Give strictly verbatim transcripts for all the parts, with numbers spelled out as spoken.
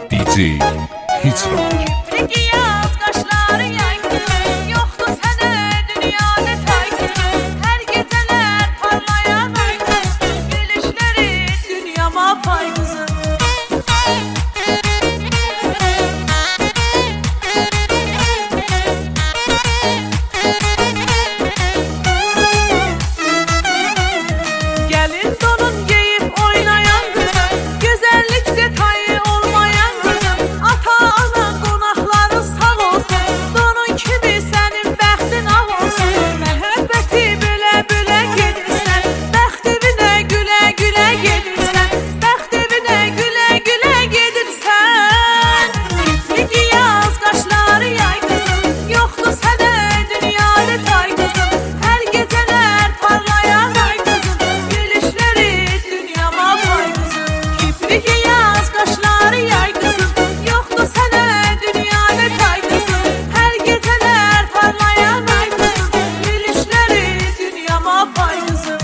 D J Hicran. Peki yaz kaşları yaygın, yoktu sene dünyada saygın. Her geceler parlayan aydın, gülüşleri dünyama faydızın. Gelin donun giyip oynayan kızım, güzellik detayı olmayan kızım. Ata anan qonaqları sağ olsun, donun kimi sənin bəxtin ağ olsun. Məhəbbəti bülə-bülə gedirsən, bəxtivinə gülə-gülə gedirsən, bəxtivinə gülə-gülə gedirsən. Peki yaz qaşları yay qızım, yoxdur sənə dünyada tay qızım. Hər gecələr parlayan ay qızım, gülüşləri dünyama pay qızım. Kipriki yaz qaşları yay qızım, yoxdur sənə dünyada tay qızım. Hər gecələr parlayan ay qızım, gülüşləri dünyama pay qızım.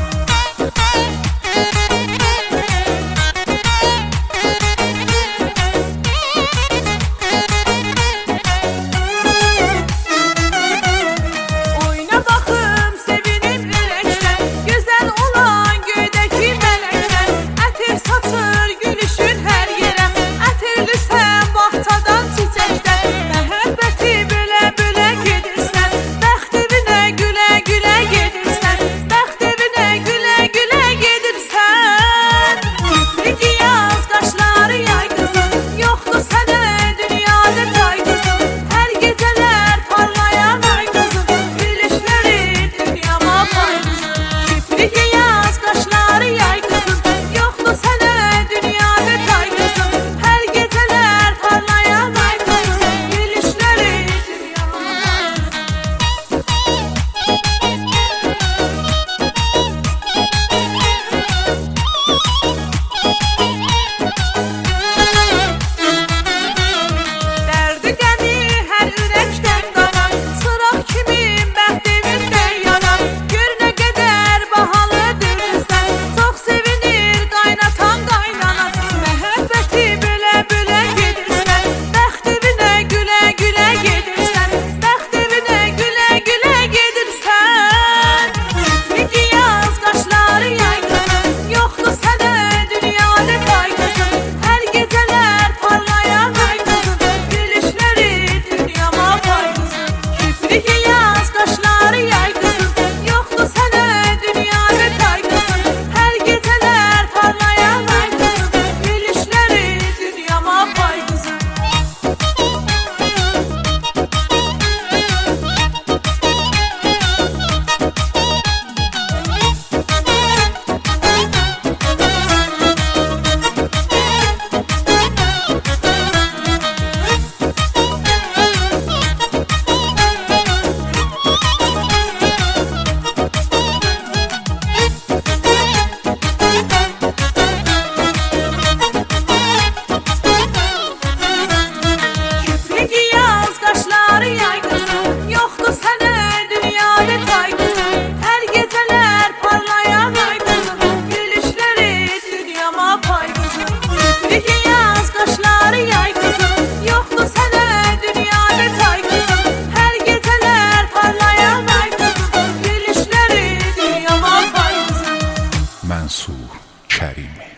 Oyna baxım, sevinim ürəkdən, gözəl olan göydəki mələkdən. Ətir saçır gülüşün hər yerə, ətirlisən bağçadan çiçəkdən. Məhəbbəti bülə-bülə gedirsən, bəxtivinə gülə-gülə gedirsən, bəxtivinə gülə-gülə gedirsən. Peki yaz qaşları yay qızım, yoxdur sənə dünyada tay qızım. Hər gecələr parlayan ay qızım, gülüşləri dünyama pay qızım. Kipriki yaz qaşları yay qızım, yoxdur sənə dünyada tay qızım. Hər gecələr parlayan ay qızım, gülüşləri dünyama pay qızım. Dərdi qəmi hər ürəkdən qanan, çıraq kimi bəxtivindən yanan. Gör nə qədər bahalıdır sən, çox sevinir qaynatan qaynanan. Məhəbbəti bülə-bülə gedirsən, bəxtivinə gülə-gülə gedirsən, bəxtivinə gülə-gülə gedirsən. Peki yaz qaşları yay qızım, yoxdur sənə dünyada tay qızım. Hər gecələr parlayan ay qızım, gülüşləri dünyama pay qızım. Kipriki yaz qaşları yay qızım, yoxdur sənə dünyada tay qızım. Hər gecələr parlayan ay qızım, gülüşləri dünyama pay qızım. Peki yaz qaşları yay qızım, yoxdur sənə dünyada tay qızım. Hər gecələr parlayan ay qızım, gülüşləri dünyama pay qızım. Peki yaz qaşları yay qızım, yoxdur sənə dünyada tay qızım. Hər gecələr parlayan ay qızım, gülüşləri dünyama pay qızım. Mansur Karimi.